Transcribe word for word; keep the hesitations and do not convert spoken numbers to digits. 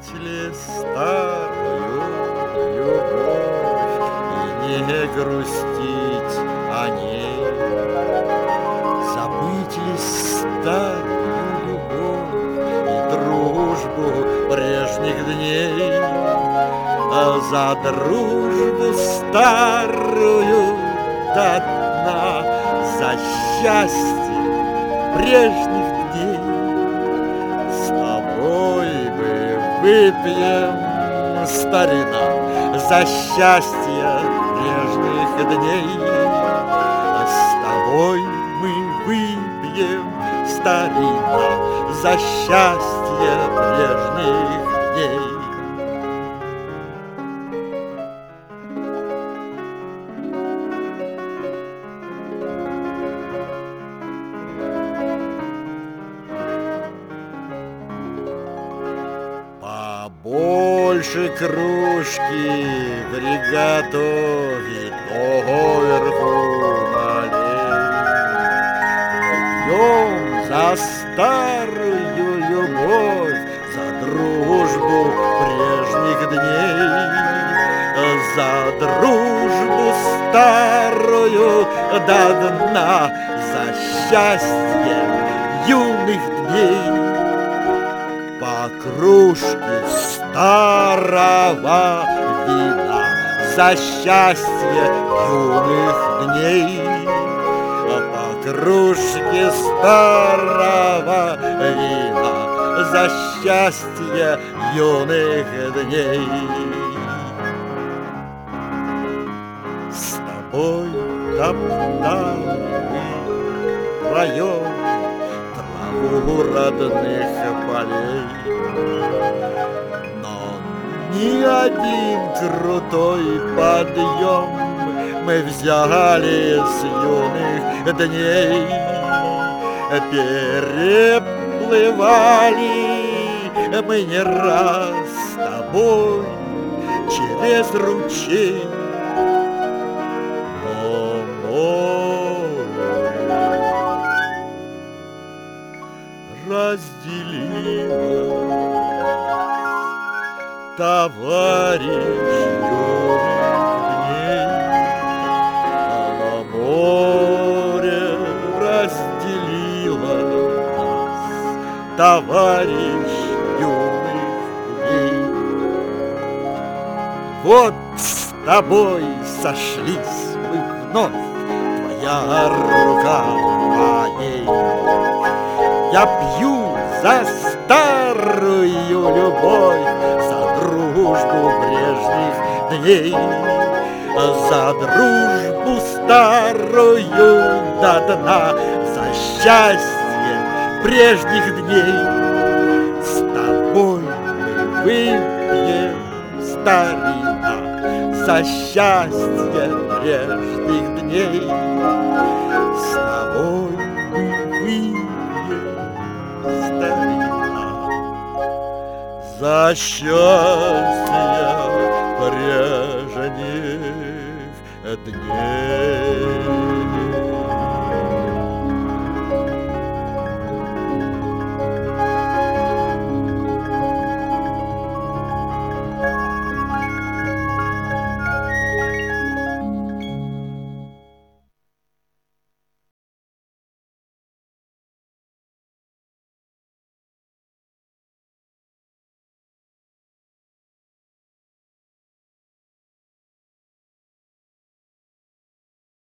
забыть ли старую любовь и не грустить о ней? Забыть ли старую любовь и дружбу прежних дней? А за дружбу старую до дна, за счастье прежних дней. С тобой мы выпьем, старина, за счастье прежних дней. С тобой мы выпьем, старина, за счастье прежних дней. Побольше кружки приготовить доверху налей. Пьем за старую любовь, за дружбу прежних дней, за дружбу старую до дна, за счастье юных дней. По кружке старого вина за счастье юных дней. По кружке старого вина за счастье юных дней. С тобой топтали мы вдвоем траву родных полей, но ни один крутой подъем мы взяли с юных дней. Переплывали мы не раз с тобой через ручей. Разделила товарищ юных дней, а море разделило нас, товарищ юных дней. Вот с тобой сошлись мы вновь, твоя рука моей. Я пью за старую любовь, за дружбу прежних дней, за дружбу старую до дна, за счастье прежних дней. С тобой мы выпьем, старина, за счастье прежних дней. С тобой мы выпьем, старина, за счастье прежних дней.